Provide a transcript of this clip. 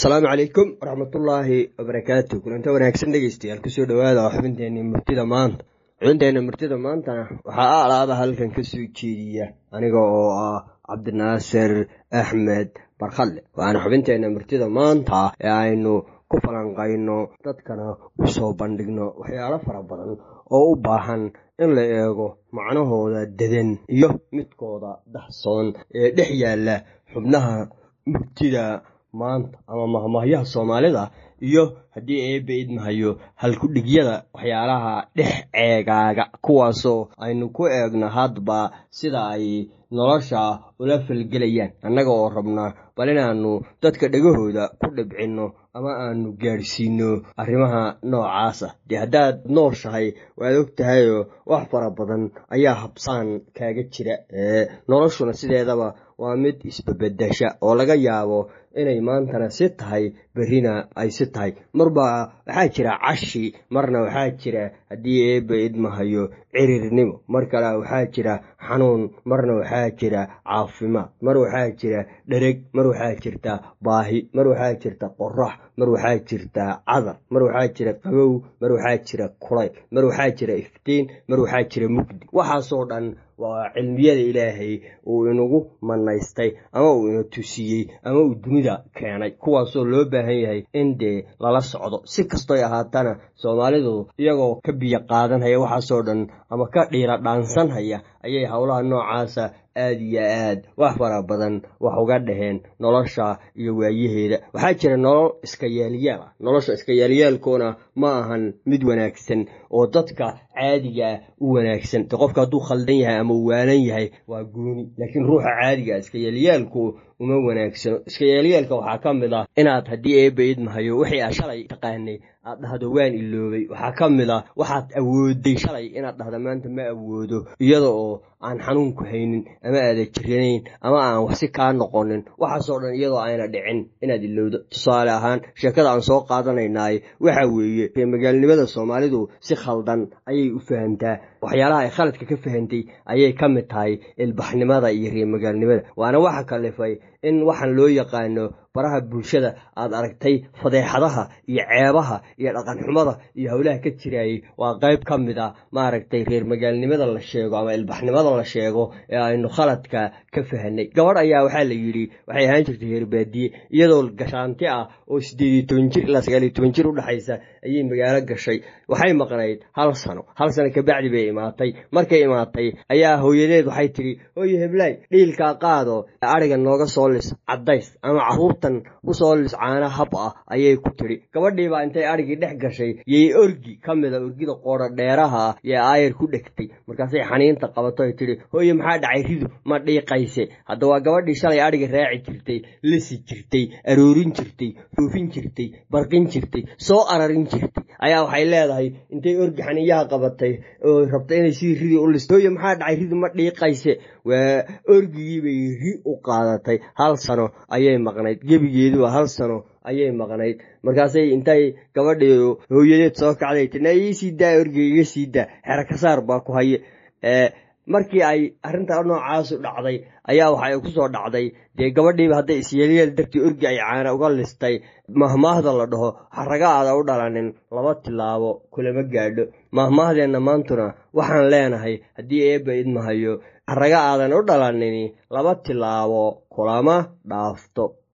السلام عليكم ورحمة الله وبركاته. كنت wanaagsan dhageystayaal ku soo dhawaada xubinteena martida maanta. Xubinteena martida maanta waxa alaaba halkan ka soo jeediya aniga oo ah Cabdinaasir Axmed Barkhalle. Waana xubinteena martida maanta ee aynu ku falanqayno dadkana u soo bandhigno waxyaalo fara badan oo u baahan in la eego macnahooda dedan iyo midkooda dahsoon ee dhex yaala xubnaha martida maanta ama mahmaahyaha Soomaalida iyo hadii ay beedmahayo hal ku dhigyada waxyaalaha dhex eegaaga kuwaasoo aynu ku eegno hadba sida ay nolosha ula falgelayaan annaga oo rabna bal inaanu dadka dhagahooda ku dhibcino ama aanu gaarsiino arrimaha noocaas ah. Haddaad nooshahay waad ogtahay wax fara badan ayaa habsaan kaaga jira noloshuna sideedaba waa mid isbedbedesha oo laga yaabo inay maantana si tahay berrina ay si tahay. Marba waxaa jira cashi, marna waxaa jira haddii eebba idmahayo cirirnimo, mar kale waxaa jira xanuun, marna waxaa jira caafimaad, mar waxaa jira dhereg, mar waxaa jirta baahi, mar waxaa jirta qorrax, mar waxaa jirta cadar, mar waxaa jira qabow, mar waxaa jira kulayl, mar waxaa jira iftiin, mar waxaa jira mugdi. waxaasoo dhan waa cilmiyada Ilaahay uu inagu manaystay ama uu ina tusiyey ama uu dunida keenay, kuwaasoo loo baahan yahay in dee lala socdo. si kastoo ay ahaatana Soomaalidu iyagoo ka biyo qaadanaya waxaasoo dhan ama ka dhiira dhaansanhaya ayay howlaha noocaasa aad iyo aad wax fara badan wax uga dhaheen nolosha iyo waayaheeda. waxaa jira nolol iska yeelyaal ah. nolosha iska yeelyaalkoona ma ahan mid wanaagsan oo dadka caadiga u wanaagsan. qofka hadduu khaldan yahay ama uu waalan yahay waa gooni, laakiin ruuxa caadiga iska yeelyaalku uma wanaagsan. iska yeelyaalka waxaa ka mid ah inaad haddii eebba idmahayo wixii aad shalay taqaanay aad dhahdo waan iloobay. waxaa ka mid ah waxaad awooday shalay inaad dhahdo maanta ma awoodo, iyada oo aan xanuunku haynin ama aada jiranayn ama aan wax si kaa noqonin. waxaasoo dhan iyadoo ayna dhicin inaad ilowdo. tusaale ahaan sheekada aan soo qaadanaynaay waxa weeye reer magaalnimada Soomaalidu si khaldan ayay u fahantaa. waxyaalaha ay khaladka ka fahantay ayay ka mid tahay ilbaxnimada iyo reer magaalnimada. waana waxa kalifay in waxaan loo yaqaano baraha bulshada aad aragtay fadeexadaha iyo ceebaha iyo dhaqan xumada iyo howlaha ka jirayay waa qayb ka mid ah maaragtay reer magaalnimada la sheego ama ilbaxnimada la sheego ee aynu khaladka ka fahanay. gabadh ayaa waxaa la yidhi waxay ahaan jirtay reer baadiye, iyadoo gashaanti ah oo 18 jir ilaa 19 jir u dhaxaysa ayay magaalo gashay. waxay maqnayd hal sano ka bacdi bay imaatay. markay imaatay ayaa hooyadeed waxay tiri hooyo heblay dhiilka qaado ariga nooga soo lis cadays ama caruurtan u soo lis caana hab ah ayay ku tiri. gabadhiiba intay arigii dhex gashay yay orgi ka mid ah orgida qoora dheeraha ee aayar ku dhegtay. markaasay xaniinta qabato ay tiri hooyo maxaa dhacay ridu ma dhiiqayse. hadda waa gabadhii shalay ariga raaci jirtay, lisi jirtay, aroorin jirtay, foofin jirtay, barqin jirtay, soo ararin jirtay ayaa waxay leedahay intay orgi xaniyaha qabatay oo rabtay inay sidii ridi u listo hooyo maxaa dhacay ridu ma dhiiqayse. waa orgigii bay ri u qaadatay. hal sano ayay maqnayd, gebigeedu waa hal sano ayay maqnayd. markaasay intay gabadhii hooyadeed soo kacday tina ii sii daa orgiga iga sii daa xero ka saar baa ku haye. markii ay arrinta noocaasu dhacday ayaa waxay ku soo dhacday dee gabadhiiba hadday isyeelyeel dartii orgi ay caana uga listay. mahmaahda la dhaho xaraga aada u dhalanin 2 tilaabo kulama gaadho. mahmaahdeenna maantuna waxaan leenahay haddii eebba idmahayo xaraga aadan u dhalanin 2 tilaabo kulama dhaafto.